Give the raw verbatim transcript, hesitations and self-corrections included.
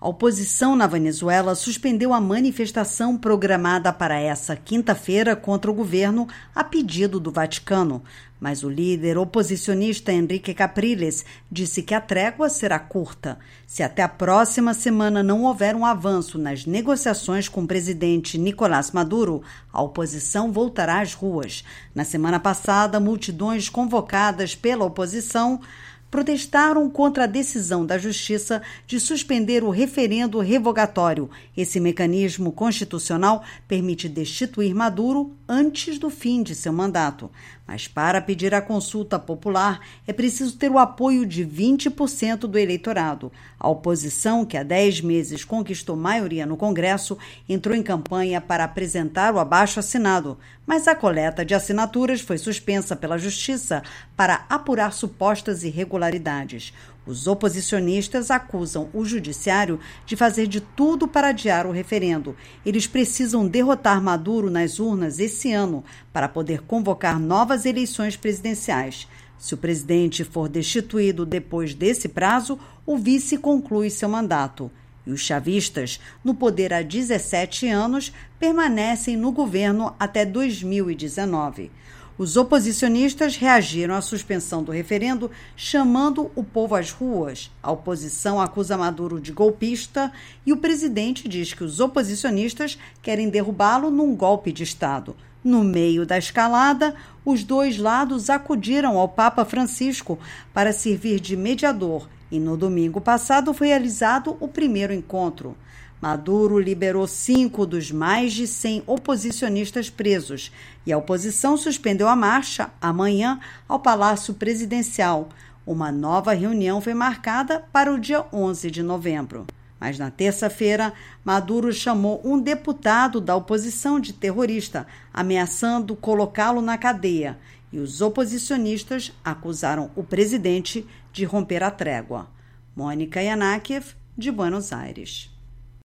A oposição na Venezuela suspendeu a manifestação programada para essa quinta-feira contra o governo a pedido do Vaticano. Mas o líder oposicionista Enrique Capriles disse que a trégua será curta. Se até a próxima semana não houver um avanço nas negociações com o presidente Nicolás Maduro, a oposição voltará às ruas. Na semana passada, multidões convocadas pela oposição protestaram contra a decisão da Justiça de suspender o referendo revogatório. Esse mecanismo constitucional permite destituir Maduro antes do fim de seu mandato. Mas para pedir a consulta popular é preciso ter o apoio de vinte por cento do eleitorado. A oposição, que há dez meses conquistou maioria no Congresso, entrou em campanha para apresentar o abaixo-assinado, mas a coleta de assinaturas foi suspensa pela Justiça para apurar supostas irregularidades. Os oposicionistas acusam o judiciário de fazer de tudo para adiar o referendo. Eles precisam derrotar Maduro nas urnas esse ano para poder convocar novas eleições presidenciais. Se o presidente for destituído depois desse prazo, o vice conclui seu mandato. E os chavistas, no poder há dezessete anos, permanecem no governo até dois mil e dezenove. Os oposicionistas reagiram à suspensão do referendo, chamando o povo às ruas. A oposição acusa Maduro de golpista e o presidente diz que os oposicionistas querem derrubá-lo num golpe de Estado. No meio da escalada, os dois lados acudiram ao Papa Francisco para servir de mediador e no domingo passado foi realizado o primeiro encontro. Maduro liberou cinco dos mais de cem oposicionistas presos e a oposição suspendeu a marcha amanhã ao Palácio Presidencial. Uma nova reunião foi marcada para o dia onze de novembro. Mas na terça-feira, Maduro chamou um deputado da oposição de terrorista, ameaçando colocá-lo na cadeia. E os oposicionistas acusaram o presidente de romper a trégua. Mônica Yanakiev, de Buenos Aires.